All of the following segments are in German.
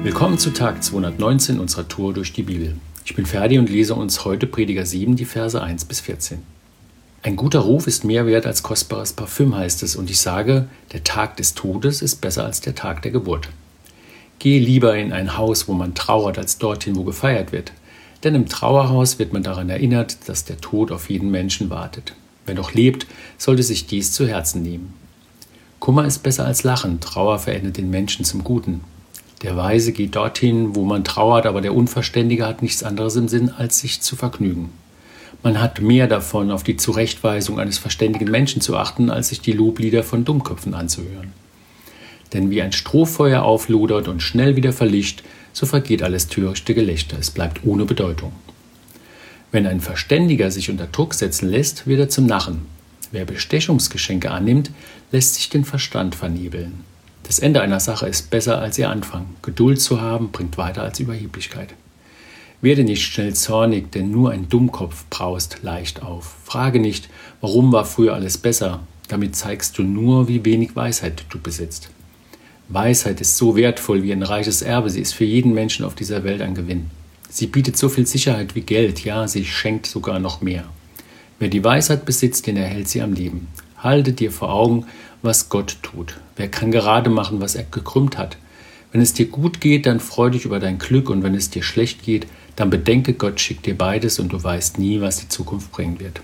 Willkommen zu Tag 219 unserer Tour durch die Bibel. Ich bin Ferdi und lese uns heute Prediger 7, die Verse 1 bis 14. Ein guter Ruf ist mehr wert als kostbares Parfüm, heißt es, und ich sage, der Tag des Todes ist besser als der Tag der Geburt. Gehe lieber in ein Haus, wo man trauert, als dorthin, wo gefeiert wird. Denn im Trauerhaus wird man daran erinnert, dass der Tod auf jeden Menschen wartet. Wer noch lebt, sollte sich dies zu Herzen nehmen. Kummer ist besser als Lachen, Trauer verändert den Menschen zum Guten. Der Weise geht dorthin, wo man trauert, aber der Unverständige hat nichts anderes im Sinn, als sich zu vergnügen. Man hat mehr davon, auf die Zurechtweisung eines verständigen Menschen zu achten, als sich die Loblieder von Dummköpfen anzuhören. Denn wie ein Strohfeuer auflodert und schnell wieder verlischt, so vergeht alles törichte Gelächter, es bleibt ohne Bedeutung. Wenn ein Verständiger sich unter Druck setzen lässt, wird er zum Narren. Wer Bestechungsgeschenke annimmt, lässt sich den Verstand vernebeln. Das Ende einer Sache ist besser als ihr Anfang. Geduld zu haben, bringt weiter als Überheblichkeit. Werde nicht schnell zornig, denn nur ein Dummkopf braust leicht auf. Frage nicht, warum war früher alles besser? Damit zeigst du nur, wie wenig Weisheit du besitzt. Weisheit ist so wertvoll wie ein reiches Erbe. Sie ist für jeden Menschen auf dieser Welt ein Gewinn. Sie bietet so viel Sicherheit wie Geld. Ja, sie schenkt sogar noch mehr. Wer die Weisheit besitzt, den erhält sie am Leben. Halte dir vor Augen, was Gott tut. Wer kann gerade machen, was er gekrümmt hat? Wenn es dir gut geht, dann freu dich über dein Glück, und wenn es dir schlecht geht, dann bedenke, Gott schickt dir beides und du weißt nie, was die Zukunft bringen wird.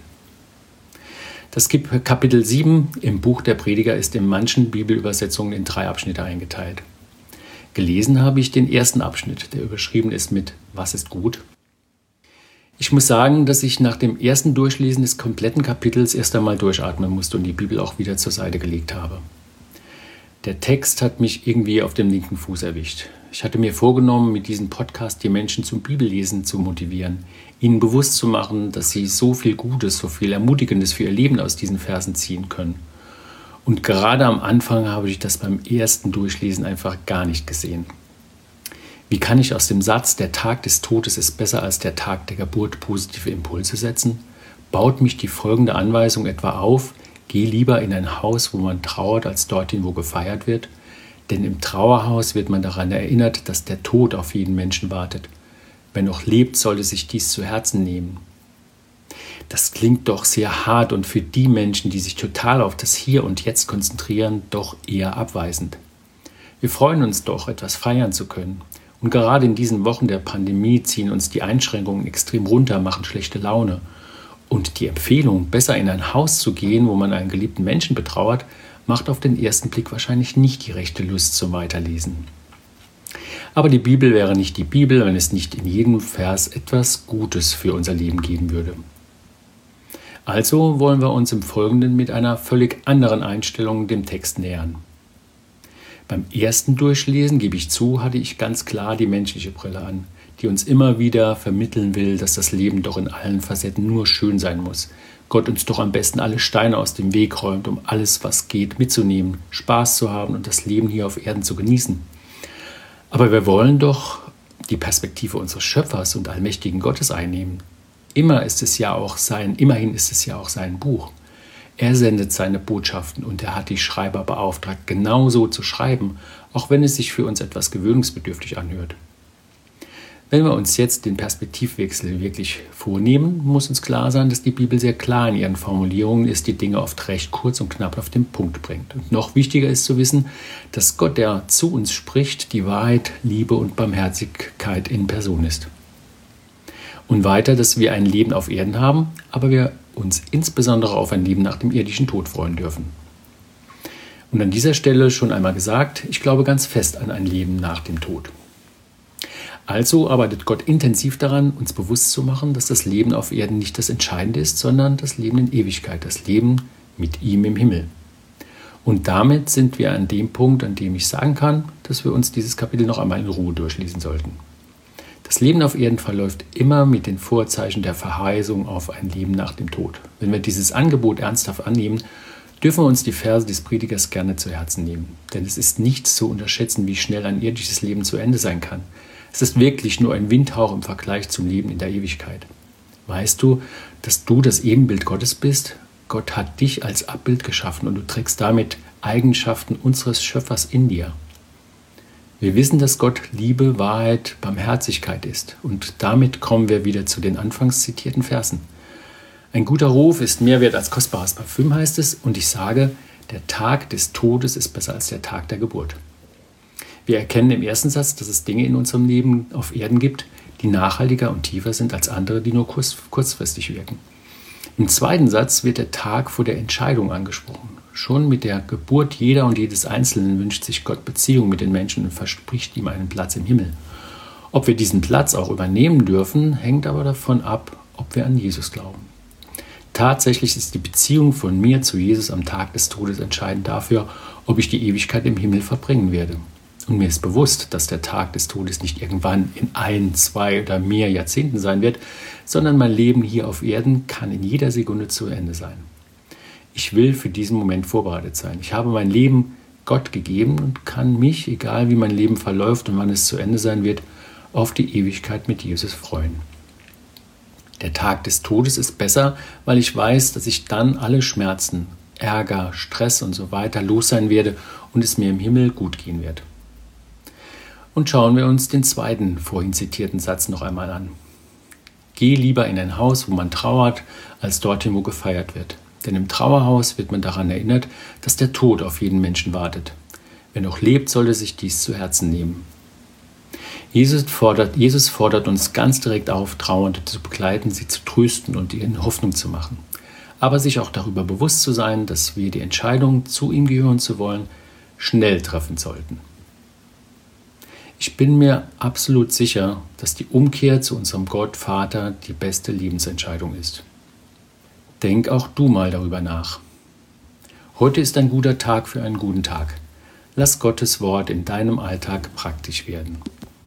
Das Kapitel 7 im Buch der Prediger ist in manchen Bibelübersetzungen in 3 Abschnitte eingeteilt. Gelesen habe ich den ersten Abschnitt, der überschrieben ist mit „Was ist gut?". Ich muss sagen, dass ich nach dem ersten Durchlesen des kompletten Kapitels erst einmal durchatmen musste und die Bibel auch wieder zur Seite gelegt habe. Der Text hat mich irgendwie auf dem linken Fuß erwischt. Ich hatte mir vorgenommen, mit diesem Podcast die Menschen zum Bibellesen zu motivieren, ihnen bewusst zu machen, dass sie so viel Gutes, so viel Ermutigendes für ihr Leben aus diesen Versen ziehen können. Und gerade am Anfang habe ich das beim ersten Durchlesen einfach gar nicht gesehen. Wie kann ich aus dem Satz, der Tag des Todes ist besser als der Tag der Geburt, positive Impulse setzen? Baut mich die folgende Anweisung etwa auf: Geh lieber in ein Haus, wo man trauert, als dorthin, wo gefeiert wird? Denn im Trauerhaus wird man daran erinnert, dass der Tod auf jeden Menschen wartet. Wer noch lebt, sollte sich dies zu Herzen nehmen. Das klingt doch sehr hart und für die Menschen, die sich total auf das Hier und Jetzt konzentrieren, doch eher abweisend. Wir freuen uns doch, etwas feiern zu können. Und gerade in diesen Wochen der Pandemie ziehen uns die Einschränkungen extrem runter, machen schlechte Laune. Und die Empfehlung, besser in ein Haus zu gehen, wo man einen geliebten Menschen betrauert, macht auf den ersten Blick wahrscheinlich nicht die rechte Lust zum Weiterlesen. Aber die Bibel wäre nicht die Bibel, wenn es nicht in jedem Vers etwas Gutes für unser Leben geben würde. Also wollen wir uns im Folgenden mit einer völlig anderen Einstellung dem Text nähern. Beim ersten Durchlesen, gebe ich zu, hatte ich ganz klar die menschliche Brille an, die uns immer wieder vermitteln will, dass das Leben doch in allen Facetten nur schön sein muss. Gott uns doch am besten alle Steine aus dem Weg räumt, um alles, was geht, mitzunehmen, Spaß zu haben und das Leben hier auf Erden zu genießen. Aber wir wollen doch die Perspektive unseres Schöpfers und allmächtigen Gottes einnehmen. Immerhin ist es ja auch sein Buch. Er sendet seine Botschaften und er hat die Schreiber beauftragt, genauso zu schreiben, auch wenn es sich für uns etwas gewöhnungsbedürftig anhört. Wenn wir uns jetzt den Perspektivwechsel wirklich vornehmen, muss uns klar sein, dass die Bibel sehr klar in ihren Formulierungen ist, die Dinge oft recht kurz und knapp auf den Punkt bringt. Und noch wichtiger ist zu wissen, dass Gott, der zu uns spricht, die Wahrheit, Liebe und Barmherzigkeit in Person ist. Und weiter, dass wir ein Leben auf Erden haben, aber wir uns insbesondere auf ein Leben nach dem irdischen Tod freuen dürfen. Und an dieser Stelle schon einmal gesagt, ich glaube ganz fest an ein Leben nach dem Tod. Also arbeitet Gott intensiv daran, uns bewusst zu machen, dass das Leben auf Erden nicht das Entscheidende ist, sondern das Leben in Ewigkeit, das Leben mit ihm im Himmel. Und damit sind wir an dem Punkt, an dem ich sagen kann, dass wir uns dieses Kapitel noch einmal in Ruhe durchlesen sollten. Das Leben auf Erden verläuft immer mit den Vorzeichen der Verheißung auf ein Leben nach dem Tod. Wenn wir dieses Angebot ernsthaft annehmen, dürfen wir uns die Verse des Predigers gerne zu Herzen nehmen. Denn es ist nicht zu unterschätzen, wie schnell ein irdisches Leben zu Ende sein kann. Es ist wirklich nur ein Windhauch im Vergleich zum Leben in der Ewigkeit. Weißt du, dass du das Ebenbild Gottes bist? Gott hat dich als Abbild geschaffen und du trägst damit Eigenschaften unseres Schöpfers in dir. Wir wissen, dass Gott Liebe, Wahrheit, Barmherzigkeit ist. Und damit kommen wir wieder zu den anfangs zitierten Versen. Ein guter Ruf ist mehr wert als kostbares Parfüm, heißt es. Und ich sage, der Tag des Todes ist besser als der Tag der Geburt. Wir erkennen im ersten Satz, dass es Dinge in unserem Leben auf Erden gibt, die nachhaltiger und tiefer sind als andere, die nur kurzfristig wirken. Im zweiten Satz wird der Tag vor der Entscheidung angesprochen. Schon mit der Geburt jeder und jedes Einzelnen wünscht sich Gott Beziehung mit den Menschen und verspricht ihm einen Platz im Himmel. Ob wir diesen Platz auch übernehmen dürfen, hängt aber davon ab, ob wir an Jesus glauben. Tatsächlich ist die Beziehung von mir zu Jesus am Tag des Todes entscheidend dafür, ob ich die Ewigkeit im Himmel verbringen werde. Und mir ist bewusst, dass der Tag des Todes nicht irgendwann in 1, 2 oder mehr Jahrzehnten sein wird, sondern mein Leben hier auf Erden kann in jeder Sekunde zu Ende sein. Ich will für diesen Moment vorbereitet sein. Ich habe mein Leben Gott gegeben und kann mich, egal wie mein Leben verläuft und wann es zu Ende sein wird, auf die Ewigkeit mit Jesus freuen. Der Tag des Todes ist besser, weil ich weiß, dass ich dann alle Schmerzen, Ärger, Stress und so weiter los sein werde und es mir im Himmel gut gehen wird. Und schauen wir uns den zweiten vorhin zitierten Satz noch einmal an. Geh lieber in ein Haus, wo man trauert, als dorthin, wo gefeiert wird. Denn im Trauerhaus wird man daran erinnert, dass der Tod auf jeden Menschen wartet. Wer noch lebt, sollte sich dies zu Herzen nehmen. Jesus fordert uns ganz direkt auf, Trauernde zu begleiten, sie zu trösten und ihnen Hoffnung zu machen. Aber sich auch darüber bewusst zu sein, dass wir die Entscheidung, zu ihm gehören zu wollen, schnell treffen sollten. Ich bin mir absolut sicher, dass die Umkehr zu unserem Gott Vater die beste Lebensentscheidung ist. Denk auch du mal darüber nach. Heute ist ein guter Tag für einen guten Tag. Lass Gottes Wort in deinem Alltag praktisch werden.